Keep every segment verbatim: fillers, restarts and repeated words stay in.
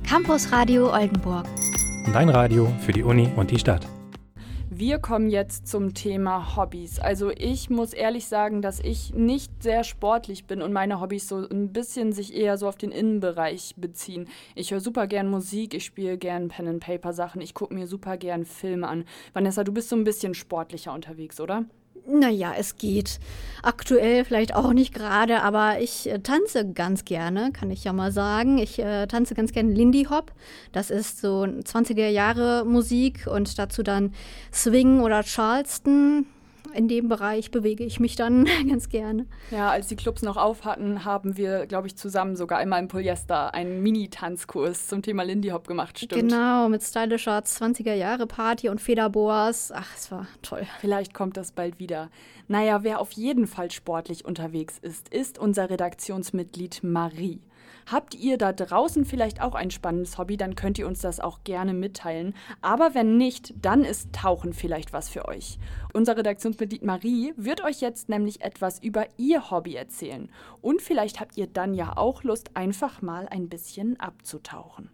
Campus Radio Oldenburg. Dein Radio für die Uni und die Stadt. Wir kommen jetzt zum Thema Hobbys. Also ich muss ehrlich sagen, dass ich nicht sehr sportlich bin und meine Hobbys so ein bisschen sich eher so auf den Innenbereich beziehen. Ich höre super gern Musik, ich spiele gern Pen-and-Paper-Sachen, ich gucke mir super gern Filme an. Vanessa, du bist so ein bisschen sportlicher unterwegs, oder? Naja, es geht. Aktuell vielleicht auch nicht gerade, aber ich äh, tanze ganz gerne, kann ich ja mal sagen. Ich äh, tanze ganz gerne Lindy Hop. Das ist so zwanziger Jahre Musik und dazu dann Swing oder Charleston. In dem Bereich bewege ich mich dann ganz gerne. Ja, als die Clubs noch auf hatten, haben wir, glaube ich, zusammen sogar einmal im Polyester einen Mini-Tanzkurs zum Thema Lindy Hop gemacht, stimmt? Genau, mit stylischer zwanziger Jahre Party und Federboas. Ach, es war toll. Vielleicht kommt das bald wieder. Naja, wer auf jeden Fall sportlich unterwegs ist, ist unser Redaktionsmitglied Marie. Habt ihr da draußen vielleicht auch ein spannendes Hobby, dann könnt ihr uns das auch gerne mitteilen. Aber wenn nicht, dann ist Tauchen vielleicht was für euch. Unser Redaktionsmitglied Marie wird euch jetzt nämlich etwas über ihr Hobby erzählen. Und vielleicht habt ihr dann ja auch Lust, einfach mal ein bisschen abzutauchen.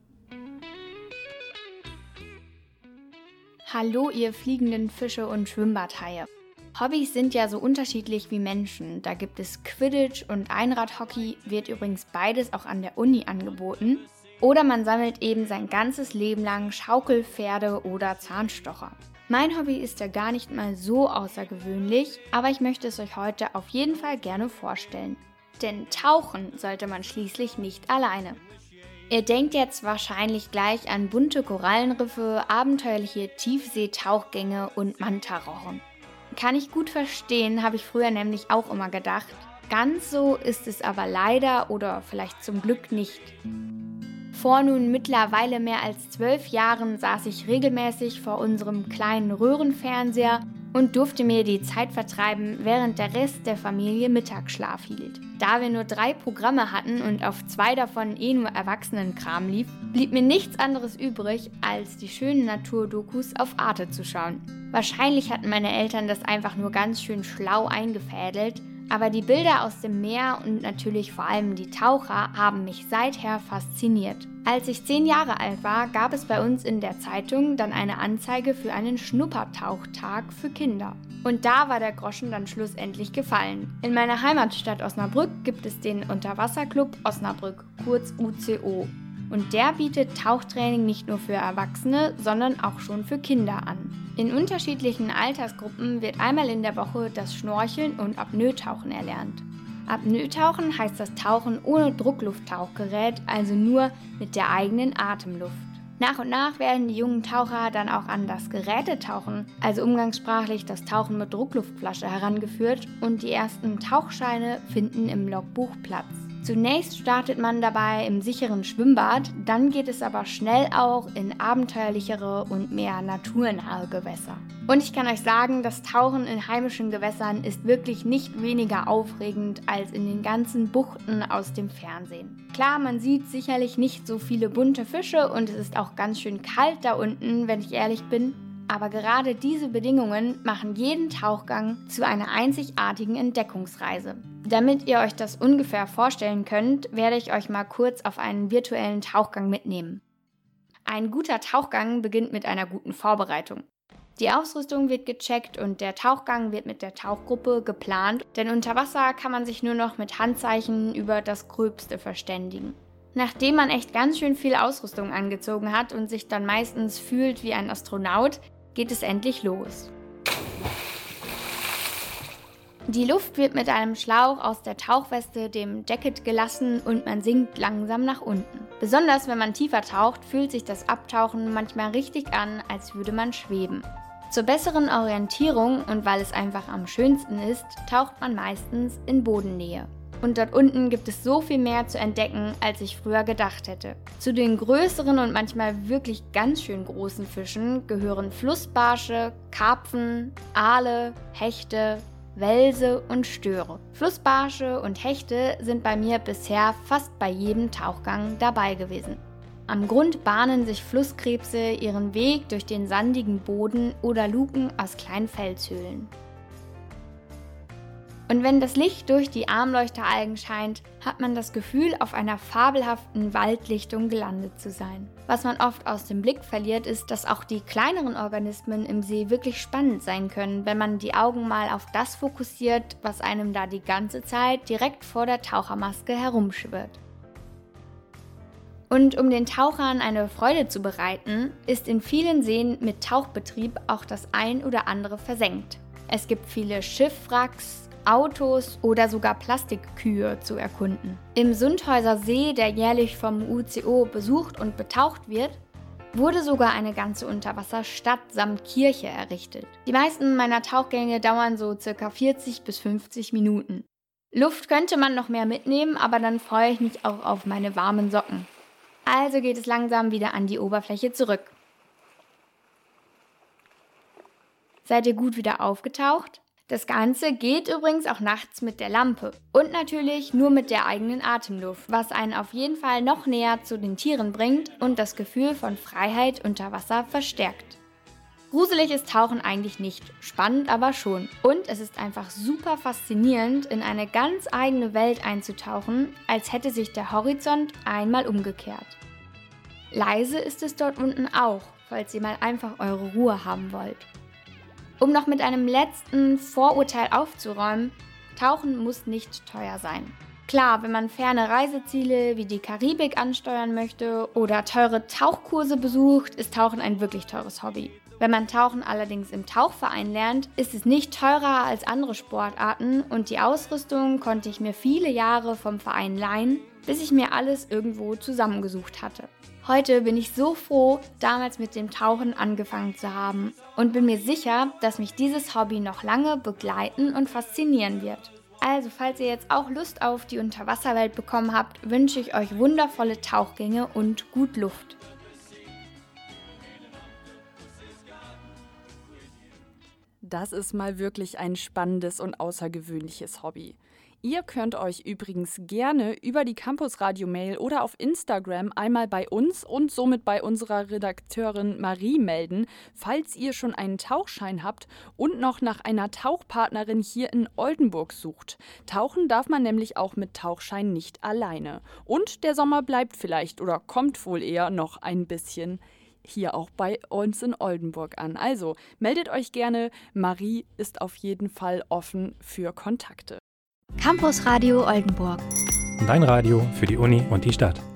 Hallo, ihr fliegenden Fische und Schwimmbadhaie. Hobbys sind ja so unterschiedlich wie Menschen. Da gibt es Quidditch und Einradhockey, wird übrigens beides auch an der Uni angeboten. Oder man sammelt eben sein ganzes Leben lang Schaukelpferde oder Zahnstocher. Mein Hobby ist ja gar nicht mal so außergewöhnlich, aber ich möchte es euch heute auf jeden Fall gerne vorstellen. Denn tauchen sollte man schließlich nicht alleine. Ihr denkt jetzt wahrscheinlich gleich an bunte Korallenriffe, abenteuerliche Tiefseetauchgänge und Mantarochen. Kann ich gut verstehen, habe ich früher nämlich auch immer gedacht. Ganz so ist es aber leider oder vielleicht zum Glück nicht. Vor nun mittlerweile mehr als zwölf Jahren saß ich regelmäßig vor unserem kleinen Röhrenfernseher und durfte mir die Zeit vertreiben, während der Rest der Familie Mittagsschlaf hielt. Da wir nur drei Programme hatten und auf zwei davon eh nur Erwachsenenkram lief, blieb mir nichts anderes übrig, als die schönen Naturdokus auf Arte zu schauen. Wahrscheinlich hatten meine Eltern das einfach nur ganz schön schlau eingefädelt, aber die Bilder aus dem Meer und natürlich vor allem die Taucher haben mich seither fasziniert. Als ich zehn Jahre alt war, gab es bei uns in der Zeitung dann eine Anzeige für einen Schnuppertauchtag für Kinder. Und da war der Groschen dann schlussendlich gefallen. In meiner Heimatstadt Osnabrück gibt es den Unterwasserclub Osnabrück, kurz U C O. Und der bietet Tauchtraining nicht nur für Erwachsene, sondern auch schon für Kinder an. In unterschiedlichen Altersgruppen wird einmal in der Woche das Schnorcheln und Apnoe-Tauchen erlernt. Apnoe-Tauchen heißt das Tauchen ohne Drucklufttauchgerät, also nur mit der eigenen Atemluft. Nach und nach werden die jungen Taucher dann auch an das Gerätetauchen, also umgangssprachlich das Tauchen mit Druckluftflasche, herangeführt und die ersten Tauchscheine finden im Logbuch Platz. Zunächst startet man dabei im sicheren Schwimmbad, dann geht es aber schnell auch in abenteuerlichere und mehr naturnahe Gewässer. Und ich kann euch sagen, das Tauchen in heimischen Gewässern ist wirklich nicht weniger aufregend als in den ganzen Buchten aus dem Fernsehen. Klar, man sieht sicherlich nicht so viele bunte Fische und es ist auch ganz schön kalt da unten, wenn ich ehrlich bin. Aber gerade diese Bedingungen machen jeden Tauchgang zu einer einzigartigen Entdeckungsreise. Damit ihr euch das ungefähr vorstellen könnt, werde ich euch mal kurz auf einen virtuellen Tauchgang mitnehmen. Ein guter Tauchgang beginnt mit einer guten Vorbereitung. Die Ausrüstung wird gecheckt und der Tauchgang wird mit der Tauchgruppe geplant, denn unter Wasser kann man sich nur noch mit Handzeichen über das Gröbste verständigen. Nachdem man echt ganz schön viel Ausrüstung angezogen hat und sich dann meistens fühlt wie ein Astronaut, geht es endlich los. Die Luft wird mit einem Schlauch aus der Tauchweste, dem Jacket, gelassen und man sinkt langsam nach unten. Besonders wenn man tiefer taucht, fühlt sich das Abtauchen manchmal richtig an, als würde man schweben. Zur besseren Orientierung und weil es einfach am schönsten ist, taucht man meistens in Bodennähe. Und dort unten gibt es so viel mehr zu entdecken, als ich früher gedacht hätte. Zu den größeren und manchmal wirklich ganz schön großen Fischen gehören Flussbarsche, Karpfen, Aale, Hechte, Welse und Störe. Flussbarsche und Hechte sind bei mir bisher fast bei jedem Tauchgang dabei gewesen. Am Grund bahnen sich Flusskrebse ihren Weg durch den sandigen Boden oder luken aus kleinen Felshöhlen. Und wenn das Licht durch die Armleuchteralgen scheint, hat man das Gefühl, auf einer fabelhaften Waldlichtung gelandet zu sein. Was man oft aus dem Blick verliert, ist, dass auch die kleineren Organismen im See wirklich spannend sein können, wenn man die Augen mal auf das fokussiert, was einem da die ganze Zeit direkt vor der Tauchermaske herumschwirrt. Und um den Tauchern eine Freude zu bereiten, ist in vielen Seen mit Tauchbetrieb auch das ein oder andere versenkt. Es gibt viele Schiffwracks, Autos oder sogar Plastikkühe zu erkunden. Im Sundhäuser See, der jährlich vom U C O besucht und betaucht wird, wurde sogar eine ganze Unterwasserstadt samt Kirche errichtet. Die meisten meiner Tauchgänge dauern so circa vierzig bis fünfzig Minuten. Luft könnte man noch mehr mitnehmen, aber dann freue ich mich auch auf meine warmen Socken. Also geht es langsam wieder an die Oberfläche zurück. Seid ihr gut wieder aufgetaucht? Das Ganze geht übrigens auch nachts mit der Lampe und natürlich nur mit der eigenen Atemluft, was einen auf jeden Fall noch näher zu den Tieren bringt und das Gefühl von Freiheit unter Wasser verstärkt. Gruselig ist Tauchen eigentlich nicht, spannend aber schon. Und es ist einfach super faszinierend, in eine ganz eigene Welt einzutauchen, als hätte sich der Horizont einmal umgekehrt. Leise ist es dort unten auch, falls ihr mal einfach eure Ruhe haben wollt. Um noch mit einem letzten Vorurteil aufzuräumen, Tauchen muss nicht teuer sein. Klar, wenn man ferne Reiseziele wie die Karibik ansteuern möchte oder teure Tauchkurse besucht, ist Tauchen ein wirklich teures Hobby. Wenn man Tauchen allerdings im Tauchverein lernt, ist es nicht teurer als andere Sportarten und die Ausrüstung konnte ich mir viele Jahre vom Verein leihen, bis ich mir alles irgendwo zusammengesucht hatte. Heute bin ich so froh, damals mit dem Tauchen angefangen zu haben und bin mir sicher, dass mich dieses Hobby noch lange begleiten und faszinieren wird. Also, falls ihr jetzt auch Lust auf die Unterwasserwelt bekommen habt, wünsche ich euch wundervolle Tauchgänge und gut Luft. Das ist mal wirklich ein spannendes und außergewöhnliches Hobby. Ihr könnt euch übrigens gerne über die Campus-Radio-Mail oder auf Instagram einmal bei uns und somit bei unserer Redakteurin Marie melden, falls ihr schon einen Tauchschein habt und noch nach einer Tauchpartnerin hier in Oldenburg sucht. Tauchen darf man nämlich auch mit Tauchschein nicht alleine. Und der Sommer bleibt vielleicht oder kommt wohl eher noch ein bisschen hier auch bei uns in Oldenburg an. Also meldet euch gerne, Marie ist auf jeden Fall offen für Kontakte. Campus Radio Oldenburg. Dein Radio für die Uni und die Stadt.